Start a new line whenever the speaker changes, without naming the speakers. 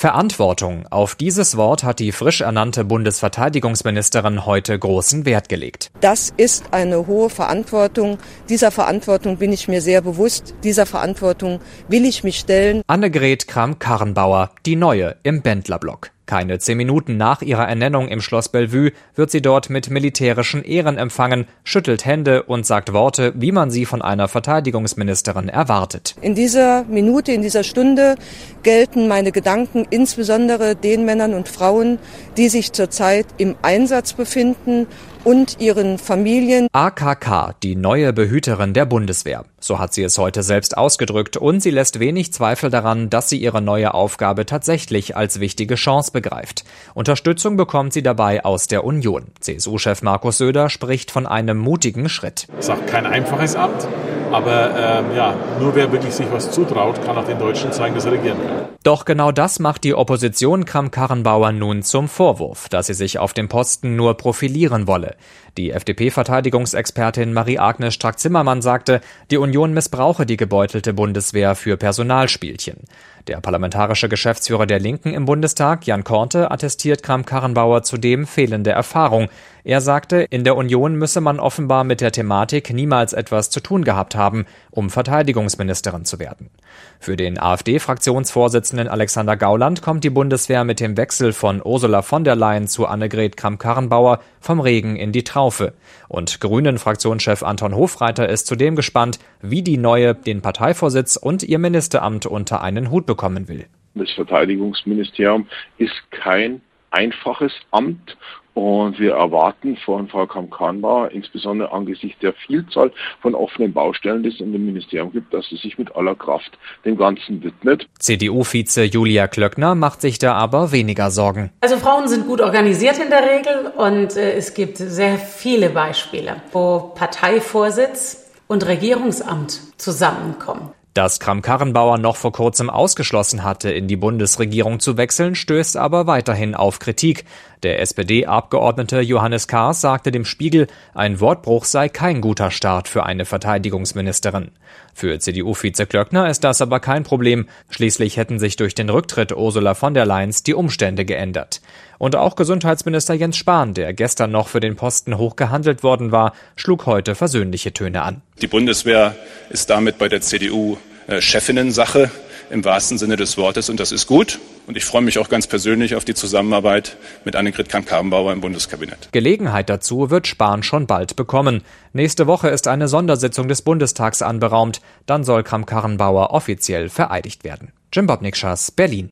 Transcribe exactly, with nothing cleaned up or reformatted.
Verantwortung. Auf dieses Wort hat die frisch ernannte Bundesverteidigungsministerin heute großen Wert gelegt.
Das ist eine hohe Verantwortung. Dieser Verantwortung bin ich mir sehr bewusst. Dieser Verantwortung will ich mich stellen.
Annegret Kramp-Karrenbauer, die Neue im Bendlerblock. Keine zehn Minuten nach ihrer Ernennung im Schloss Bellevue wird sie dort mit militärischen Ehren empfangen, schüttelt Hände und sagt Worte, wie man sie von einer Verteidigungsministerin erwartet.
In dieser Minute, in dieser Stunde gelten meine Gedanken insbesondere den Männern und Frauen, die sich zurzeit im Einsatz befinden und ihren Familien.
A K K, die neue Behüterin der Bundeswehr. So hat sie es heute selbst ausgedrückt und sie lässt wenig Zweifel daran, dass sie ihre neue Aufgabe tatsächlich als wichtige Chance begreift. Unterstützung bekommt sie dabei aus der Union. C S U-Chef Markus Söder spricht von einem mutigen Schritt.
Es ist auch kein einfaches Amt, aber ähm, ja, nur wer wirklich sich was zutraut, kann auch den Deutschen zeigen, dass er regieren kann.
Doch genau das macht die Opposition Kramp-Karrenbauer nun zum Vorwurf, dass sie sich auf dem Posten nur profilieren wolle. Die F D P-Verteidigungsexpertin Marie-Agnes Strack-Zimmermann sagte, die Union missbrauche die gebeutelte Bundeswehr für Personalspielchen. Der parlamentarische Geschäftsführer der Linken im Bundestag, Jan Korte, attestiert Kramp-Karrenbauer zudem fehlende Erfahrung. Er sagte, in der Union müsse man offenbar mit der Thematik niemals etwas zu tun gehabt haben, um Verteidigungsministerin zu werden. Für den AfD-Fraktionsvorsitzenden Alexander Gauland kommt die Bundeswehr mit dem Wechsel von Ursula von der Leyen zu Annegret Kramp-Karrenbauer vom Regen in die Traufe. Und Grünen-Fraktionschef Anton Hofreiter ist zudem gespannt, wie die Neue den Parteivorsitz und ihr Ministeramt unter einen Hut bekommen will.
Das Verteidigungsministerium ist kein einfaches Amt. Und wir erwarten von Frau Kramp-Karrenbauer, insbesondere angesichts der Vielzahl von offenen Baustellen, die es in dem Ministerium gibt, dass sie sich mit aller Kraft dem Ganzen widmet.
C D U-Vize Julia Klöckner macht sich da aber weniger Sorgen.
Also Frauen sind gut organisiert in der Regel und äh, es gibt sehr viele Beispiele, wo Parteivorsitz und Regierungsamt zusammenkommen.
Dass Kramp-Karrenbauer noch vor kurzem ausgeschlossen hatte, in die Bundesregierung zu wechseln, stößt aber weiterhin auf Kritik. Der S P D-Abgeordnete Johannes Kahrs sagte dem Spiegel, ein Wortbruch sei kein guter Start für eine Verteidigungsministerin. Für C D U-Vize Klöckner ist das aber kein Problem. Schließlich hätten sich durch den Rücktritt Ursula von der Leyen die Umstände geändert. Und auch Gesundheitsminister Jens Spahn, der gestern noch für den Posten hoch gehandelt worden war, schlug heute versöhnliche Töne an.
Die Bundeswehr ist damit bei der C D U Chefinnensache im wahrsten Sinne des Wortes und das ist gut. Und ich freue mich auch ganz persönlich auf die Zusammenarbeit mit Annegret Kramp-Karrenbauer im Bundeskabinett.
Gelegenheit dazu wird Spahn schon bald bekommen. Nächste Woche ist eine Sondersitzung des Bundestags anberaumt. Dann soll Kramp-Karrenbauer offiziell vereidigt werden. Jim Bobnikschas, Berlin.